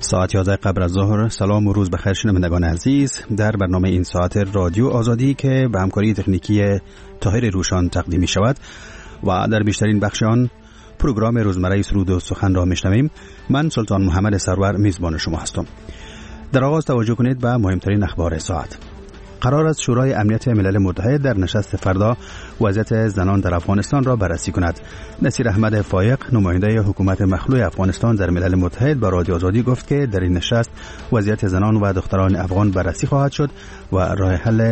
ساعت 11 قبل از ظهر. سلام و روز بخیر شنوندگان عزیز. در برنامه این ساعت رادیو آزادی که به همکاری تکنیکی طاهر روشان تقدیم می شود و در بیشترین بخش آن پروگرام روزمره سرود و سخن را میشنویم، من سلطان محمد سرور میزبان شما هستم. در آغاز توجه کنید به مهمترین اخبار ساعت. قرار است شورای امنیت ملل متحد در نشست فردا وضعیت زنان در افغانستان را بررسی کند. نصیر احمد فایق، نماینده حکومت مخلوع افغانستان در ملل متحد، با رادیو آزادی گفت که در این نشست وضعیت زنان و دختران افغان بررسی خواهد شد و راه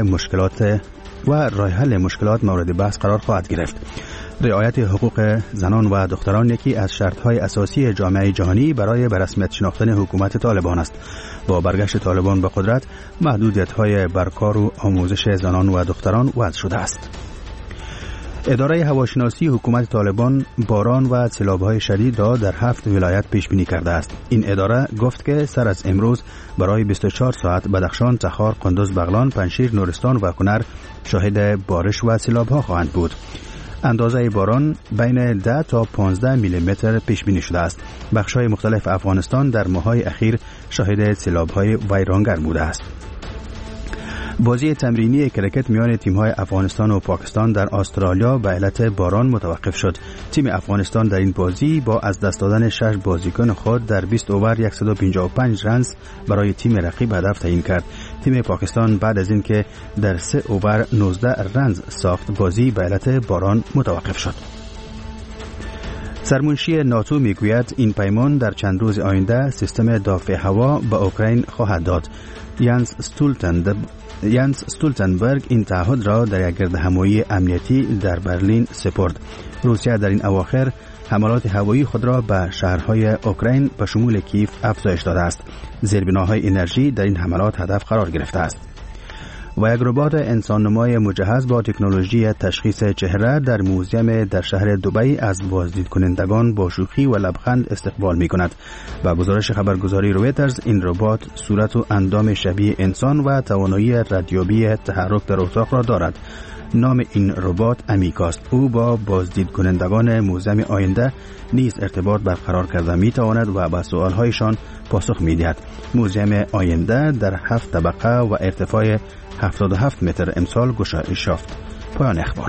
حل مشکلات مورد بحث قرار خواهد گرفت. رعایت حقوق زنان و دختران یکی از شرط‌های اساسی جامعه جهانی برای به رسمیت شناختن حکومت طالبان است. با برگشت طالبان به قدرت، محدودیت‌های بر کار و آموزش زنان و دختران وضع شده است. اداره هواشناسی حکومت طالبان باران و سیلاب‌های شدید را در 7 ولایت پیش بینی کرده است. این اداره گفت که سر از امروز برای 24 ساعت بدخشان، تخار، قندوز، بغلان، پنجشیر، نورستان و کنر شاهد بارش و سیلاب‌ها خواهند بود. اندازه باران بین 10 تا 15 میلیمتر پیش بینی شده است. بخش‌های مختلف افغانستان در ماه‌های اخیر شاهد سیلاب‌های ویرانگر بوده است. بازی تمرینی کرکت میان تیم‌های افغانستان و پاکستان در استرالیا به علت باران متوقف شد. تیم افغانستان در این بازی با از دست دادن 6 بازیکن خود در 20 اوور 155 رنز برای تیم رقیب هدف تعیین کرد. تیم پاکستان بعد از اینکه در 3 اوور 19 رنز ساخت، بازی به علت باران متوقف شد. سرمنشی ناتو میگوید این پیمان در چند روز آینده سیستم دفاع هوا به اوکراین خواهد داد. یانس استولتنبرگ این تعهد را در یک گردهمایی امنیتی در برلین سپرد. روسیه در این اواخر حملات هوایی خود را به شهرهای اوکراین به شمول کیف افزایش داده است. زیربناهای انرژی در این حملات هدف قرار گرفته است. و یک ربات انسان نمای مجهز با تکنولوژی تشخیص چهره در موزیم در شهر دبی از بازدید کنندگان با شوخی و لبخند استقبال می کند. با گزارش خبرگزاری رویترز، این ربات صورت و اندام شبیه انسان و توانایی ردیابی تحرک در اتاق را دارد. نام این ربات امیکاست. او با بازدید کنندگان موزیم آینده نیز ارتباط برقرار کرده می تواند و به سوالهایشان پاسخ می دهد. موزیم آینده در 7 طبقه و ارتفاع 77 متر امسال گشایش یافت. پایان اخبار.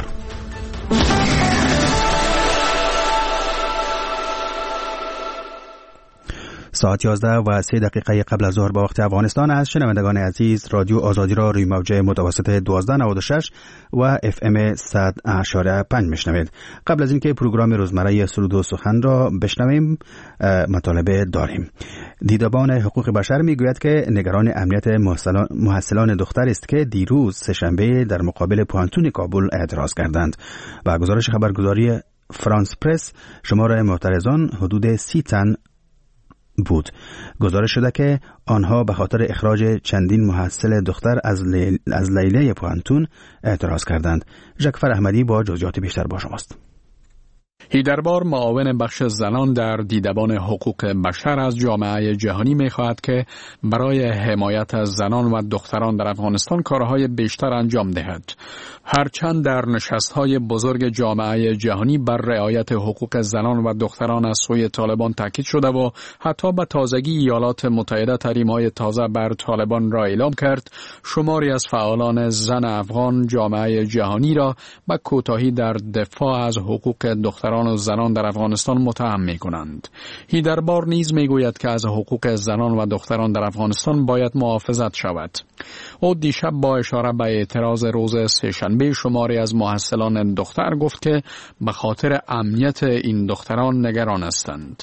ساعت 11 و 3 دقیقه قبل از ظهر به وقت افغانستان است. شنوندگان عزیز، رادیو آزادی را روی موج متوسط 1296 و FM 100.5 میشنوید. قبل از اینکه پروگرام روزمره سرود و سخن را بشنویم، مطالب داریم. دیدبان حقوق بشر میگوید که نگران امنیت محصلان دختر است که دیروز سه‌شنبه در مقابل پوانتون کابل اعتراض کردند. و گزارش خبرگزاری فرانس پرس، شمار معترضان حدود 30 تن بود. گزارش شده که آنها به خاطر اخراج چندین محصل دختر از لیله پوانتون اعتراض کردند. جعفر احمدی با جزئیات بیشتر با شماست. هیدربار، معاون بخش زنان در دیدبان حقوق بشر، از جامعه جهانی می‌خواهد که برای حمایت از زنان و دختران در افغانستان کارهای بیشتر انجام دهد. هرچند در نشست‌های بزرگ جامعه جهانی بر رعایت حقوق زنان و دختران از سوی طالبان تاکید شده و حتی به تازگی ایالات متحده تحریم‌های تازه بر طالبان را اعلام کرد، شماری از فعالان زن افغان جامعه جهانی را به کوتاهی در دفاع از حقوق دختران و زنان در افغانستان متهم می‌کنند. هیدربار نیز می‌گوید که از حقوق زنان و دختران در افغانستان باید محافظت شود. او دیشب با اشاره به اعتراض روز سه‌شنبه شماری از محصلان دختر گفت که به خاطر امنیت این دختران نگران هستند.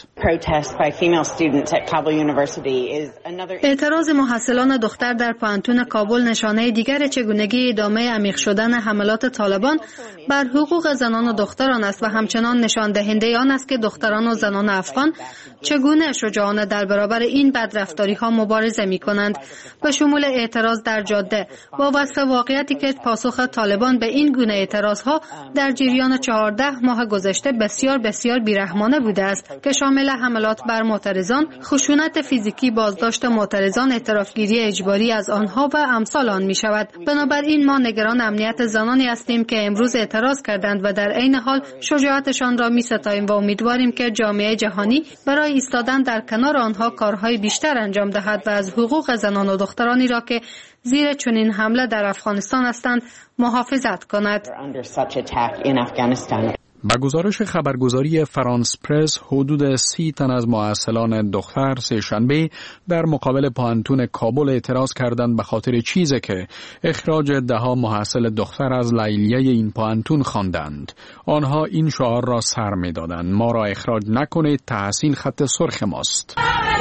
اعتراض محصلان دختر در پوانتون کابل نشانه دیگر چگونگی ادامه عمیق شدن حملات طالبان بر حقوق زنان و دختران است و همچنان نشان دهنده آن است که دختران و زنان افغان چگونه شجاعانه در برابر این بدرفتاری ها مبارزه می کنند. به شمول اعتراض در جاده با وصف واقعیتی که پاسخ طالبان به این گونه اعتراض ها در جریان 14 ماه گذشته بسیار بسیار بیرحمانه بوده است که شامل حملات بر معترضان، خشونت فیزیکی، بازداشت معترضان، اعترافگیری اجباری از آنها و امثال آن می شود. بنابراین ما نگران امنیت زنانی هستیم که امروز اعتراض کردند و در عین حال شجاعتشان کارهایشان را می‌ستاییم و امیدواریم که جامعه جهانی برای ایستادن در کنار آنها کارهای بیشتر انجام دهد و از حقوق زنان و دخترانی را که زیر چنین حمله در افغانستان هستند محافظت کند. با گزارش خبرگزاری فرانس پرس، حدود 30 تن از مؤثلان دختر سه‌شنبه در مقابل پانتون کابل اعتراض کردند به خاطر چیزی که اخراج 10 مؤثل دختر از لیلیه این پانتون خواندند. آنها این شعار را سر می‌دادند: ما را اخراج نکنید، تحسین خط سرخ ماست.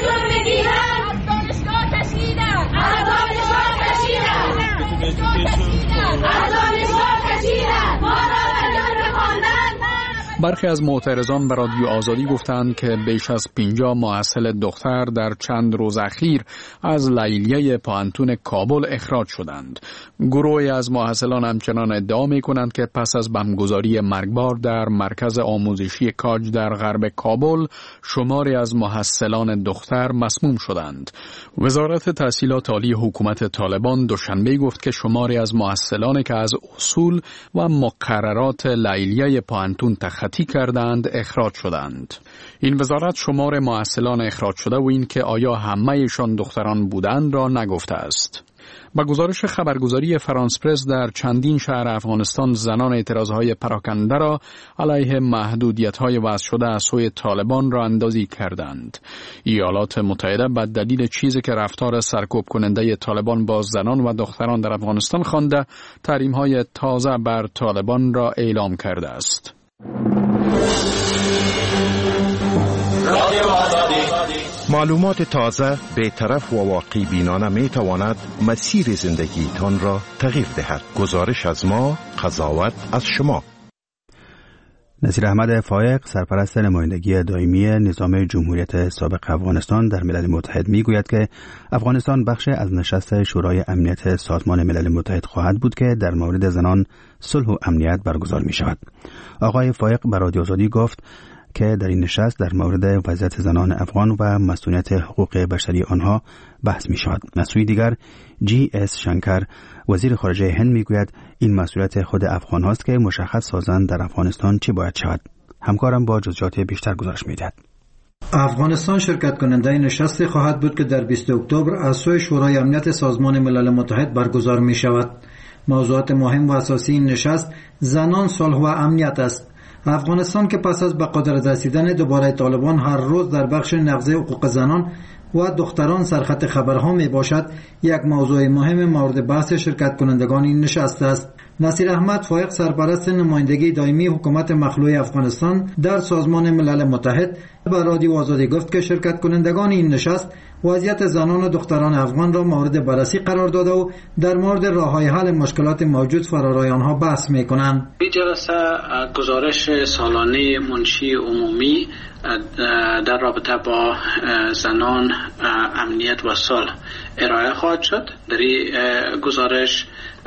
برخی از معترضان به رادیو آزادی گفتند که بیش از 50 مؤثل دختر در چند روز اخیر از لیلیه پانتون کابل اخراج شدند. گروهی از مؤثلان همچنان ادعا می‌کنند که پس از بمبگذاری مرگبار در مرکز آموزشی کاج در غرب کابل، شماری از مؤثلان دختر مسموم شدند. وزارت تحصیلات عالی حکومت طالبان دوشنبه گفت که شماری از مؤثلانی که از اصول و مقررات لیلیه پانتون تخطی کردند اخراج شدند. این وزارت شمار مؤثلان اخراج شده و این که آیا همه‌شان دختران بودند را نگفته است. با گزارش خبرگزاری فرانس پرس، در چندین شهر افغانستان زنان اعتراضهای پراکنده را علیه محدودیت‌های وضع شده از سوی طالبان را اندازی کردند. ایالات متحده به دلیل چیزی که رفتار سرکوب کننده طالبان با زنان و دختران در افغانستان خوانده، تحریم‌های تازه بر طالبان را اعلام کرده است. معلومات تازه، بی‌طرف و واقعی بینانه می تواند مسیر زندگیتان را تغییر دهد. گزارش از ما، قضاوت از شما. نصیر احمد فایق، سرپرست نمایندگی دائمی نظام جمهوریت سابق افغانستان در ملل متحد می گوید که افغانستان بخش از نشست شورای امنیت سازمان ملل متحد خواهد بود که در مورد زنان، صلح و امنیت برگزار می شود. آقای فایق به رادیو آزادی گفت که در این نشست در مورد وضعیت زنان افغان و مسئولیت حقوق بشری آنها بحث می شود. از سوی دیگر GS شنکر، وزیر خارجه هند، می گوید این مسئولیت خود افغان هاست که مشخص سازند در افغانستان چی باید شود. همکارم با جزئیات بیشتر گزارش می دهد. افغانستان شرکت کننده نشست خواهد بود که در 20 اکتبر از سوی شورای امنیت سازمان ملل متحد برگزار می شود. موضوعات مهم و اساسی این نشست زنان، صلح و امنیت است. افغانستان که پس از به قدرت رسیدن دوباره طالبان هر روز در بخش نقض حقوق زنان و دختران سرخط خبرها می باشد، یک موضوع مهم مورد بحث شرکت کنندگان این نشست است. نصیر احمد فایق، سرپرست نمایندگی دائمی حکومت مخلوع افغانستان در سازمان ملل متحد، به رادیو آزادی گفت که شرکت کنندگان این نشست وضعیت زنان و دختران افغان را مورد بررسی قرار داده و در مورد راه‌های حل مشکلات موجود فرارای آنها بحث می‌کنند. این جلسه گزارش سالانه منشی عمومی در رابطه با زنان، امنیت و صلح ارائه خواهد شد. در این گزارش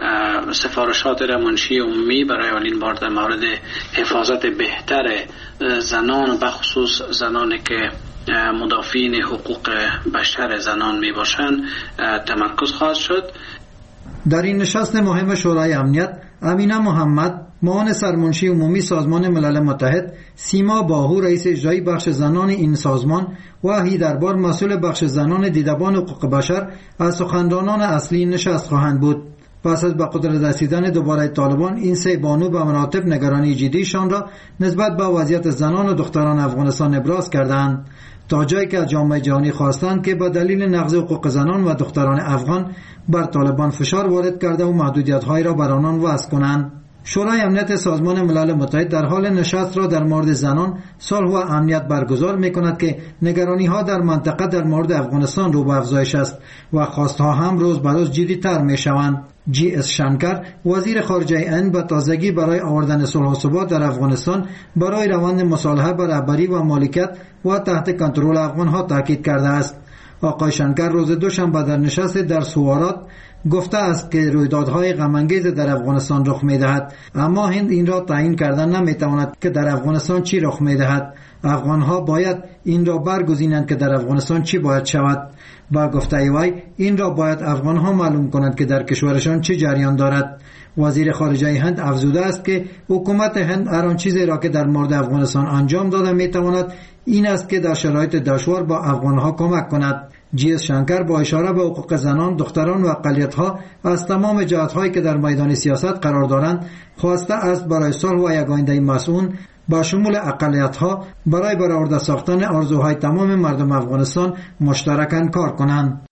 سفارشات منشی عمومی برای اولین بار در مورد حفاظت بهتر زنان و بخصوص زنانی که مدافعین حقوق بشر زنان می باشند تمرکز خواهد شد. در این نشست مهم شورای امنیت، امینه محمد، معاون سرمنشی عمومی سازمان ملل متحد، سیما باهو، رئیس اجرایی بخش زنان این سازمان و هیدربار، مسئول بخش زنان دیدبان حقوق بشر، از سخنرانان اصلی نشست خواهند بود. پس از به قدرت رسیدن دوباره طالبان، این سه بانو به مراتب نگرانی جدیشان را نسبت به وضعیت زنان و دختران افغانستان ابراز کردند، تا جایی که از جامعه جهانی خواستند که به دلیل نقض حقوق زنان و دختران افغان بر طالبان فشار وارد کرده و محدودیت‌هایی را بر آنان وضع کنند. شورای امنیت سازمان ملل متحد در حال نشست را در مورد زنان، صلح و امنیت برگزار می‌کند که نگرانی‌ها در منطقه در مورد افغانستان رو به افزایش است و خواست‌ها هم روز به روز جدی‌تر می‌شوند. GS شنکر، وزیر خارجه هند، به تازگی برای آوردن صلح و ثبات در افغانستان برای روند مصالحه بر رهبری و مالکیت و تحت کنترل افغان‌ها تاکید کرده است. آقای شنکر روز دوشنبه در نشست در سوارات گفته است که رویدادهای غم‌انگیز در افغانستان رخ می‌دهد، اما هند این را تعیین کردن نمی‌تواند که در افغانستان چی رخ می‌دهد. افغان‌ها باید این را برگزینند که در افغانستان چی باید شود. با گفته وی این را باید افغان‌ها معلوم کنند که در کشورشان چه جریان دارد. وزیر خارجه هند افزوده است که حکومت هند هر آن چیزی را که در مورد افغانستان انجام داده می‌تواند این است که در شرایط دشوار با افغان‌ها کمک کند. جی اس شنکر با اشاره به حقوق زنان، دختران و اقلیت‌ها از تمام جهات‌هایی که در میدان سیاست قرار دارند خواسته است برای صلح و یک آینده مسئول با شمول اقلیت‌ها برای برآورده ساختن آرزوهای تمام مردم افغانستان مشترکاً کار کنند.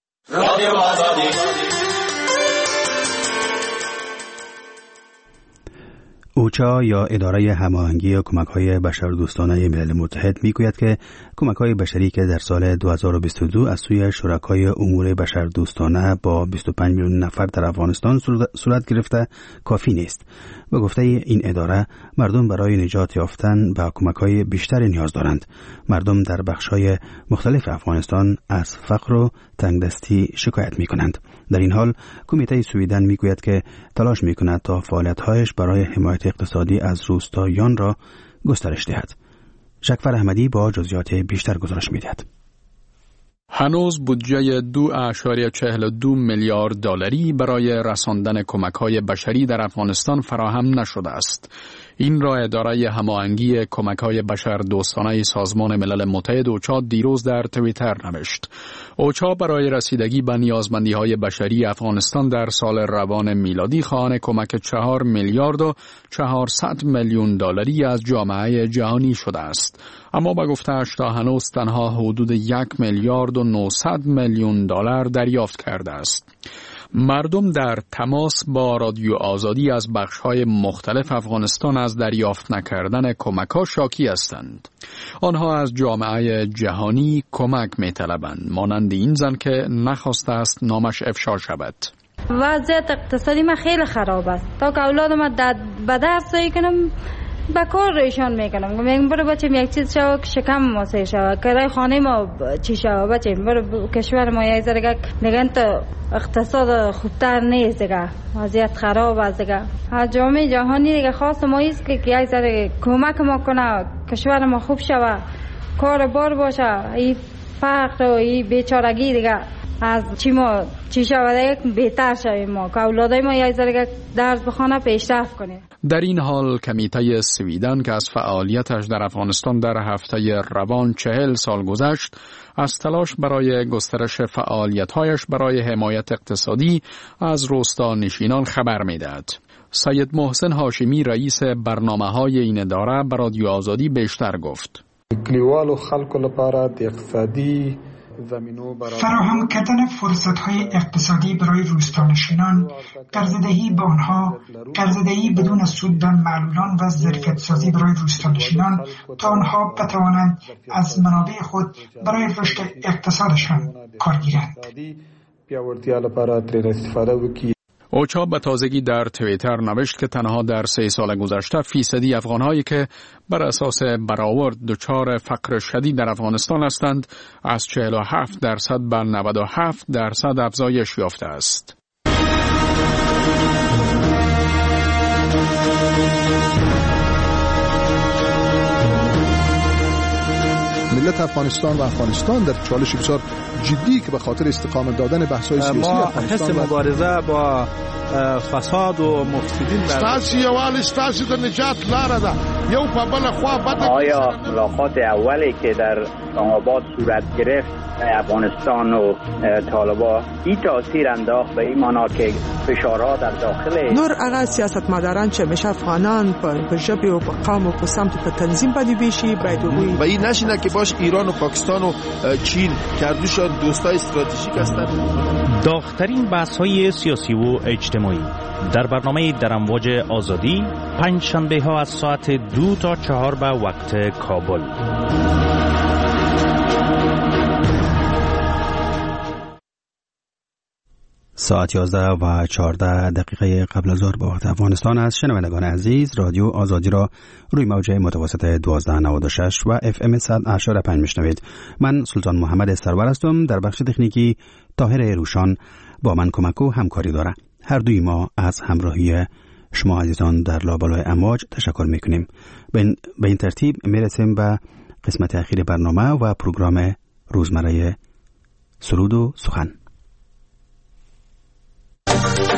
اوچا یا اداره هماهنگی کمک‌های بشردوستانه ملل متحد میگوید که کمک‌های بشری که در سال 2022 از سوی شرکای امور بشردوستانه با 25 میلیون نفر در افغانستان صورت گرفته کافی نیست. به گفته این اداره مردم برای نجات یافتن به کمک‌های بیشتری نیاز دارند. مردم در بخش‌های مختلف افغانستان از فقر و تنگدستی شکایت می‌کنند. در این حال کمیته سویدن میگوید که تلاش می‌کند تا فعالیت‌هایش برای حمایت اقتصادی از روستاییان را گسترش دهد. شکفر احمدی با جزئیات بیشتر گزارش می‌دهد. هنوز بودجه 2.42 میلیارد دلاری برای رساندن کمک‌های بشری در افغانستان فراهم نشده است. این را اداره هماهنگی کمک‌های بشردوستانه سازمان ملل متحد اوچا دیروز در توییتر نوشت. اوچا برای رسیدگی به نیازمندی‌های بشری افغانستان در سال روان میلادی خواهان کمک 4 میلیارد و 400 میلیون دلاری از جامعه جهانی شده است. اما به گفته‌اش تا هنوز تنها حدود 1 میلیارد و 900 میلیون دلار دریافت کرده است. مردم در تماس با رادیو آزادی از بخش‌های مختلف افغانستان از دریافت نکردن کمک‌ها شاکی هستند. آنها از جامعه جهانی کمک می‌طلبند، مانند این زن که نخواسته است نامش افشا شود. وضعیت اقتصادی من خیلی خراب است. تا که اولادم به درس کنم با کار ایشان میکنم. میگم برو بچه‌م یک چیز شو که شکم ما سه شو، کرای خانه ما چی شو بچه‌م، برو کشور ما یه ذره میگن تو اقتصاد خوبتر نیست دیگه، وضعیت خراب است دیگه. از جامعه جهانی دیگه خواست ما است که یک ذره کمک ما کنه، کشور ما خوب شوه، کار بار باشه، این فقر و این بیچارگی دیگه از چی شود بهتر شویم ما که اولادای ما یک ذره درس بخونه پیشرفت کنه. در این حال کمیته سویدن که از فعالیتش در افغانستان در هفته روان 40 سال گذشت، از تلاش برای گسترش فعالیت‌هایش برای حمایت اقتصادی از روستا نشینان خبر می‌دهد. سید محسن هاشمی رئیس برنامه‌های این اداره به رادیو آزادی بیشتر گفت. کلیوالو خلکو لپاره د اقتصادی فراهم کردن فرصت‌های اقتصادی برای روستانشینان، قرضه‌دهی به آنها، قرضه‌دهی بدون سود به معلولان و ظرفیت‌سازی برای روستانشینان تا آنها بتوانند از منابع خود برای رشد اقتصادشان کار گیرند. اوچا به تازگی در توییتر نوشت که تنها در 3 سال گذشته فیصدی افغان‌هایی که بر اساس برآورد دچار فقر شدید در افغانستان هستند از 47% به 97% افزایش یافته است. ملت افغانستان و افغانستان در چالش بسیار جدی که به خاطر استقامت دادن بحث‌های سیاسی افغانستان ما مبارزه با فساد و مفسدین ستاسو یوال ستاسو د نجات لاره ده یو په بل خوا بده. آیا ملاقات اولی که در اسلام آباد صورت گرفت افغانستان و طالبان این تاثیر انداخت به این معنا که فشارها در داخل نور هغه سیاستمداران چې میشه افغانان په ژبه او په قوم او په سمت په تنظیم باندې بشي باید وي و این نشینه که باش ایران و پاکستان و چین کردوشان دوستای استراتژیک هستند. داغ‌ترین بحث‌های سیاسی و اجتماعی در برنامه در امواج آزادی 5 شنبه‌ها از ساعت 2 تا 4 به وقت کابل. ساعت 11:14 قبل از ظهر به وقت افغانستان است. شنوندگان عزیز، رادیو آزادی را روی موج متوسط 1296 و FM 100.5 میشنوید. من سلطان محمد سرور هستم. در بخش تکنیکی طاهر روشان با من کمک و همکاری داره. هر دوی ما از همراهی شما عزیزان در لابلای امواج تشکر میکنیم. به این ترتیب میرسیم به قسمت اخیر برنامه و پروگرام روزمره سرود و سخن.